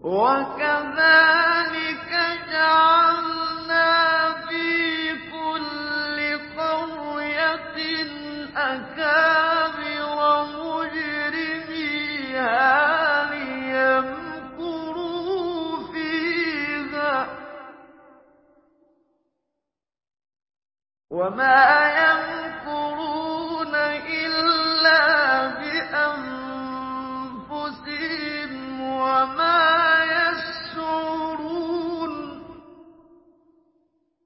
وَكَذَٰلِكَ جَعَلْنَا فِي كُلِّ قَرْيَةٍ أَكَابِرَ مُجْرِمِيهَا لِيَمْكُرُوا فِيهَا ۖ وَمَا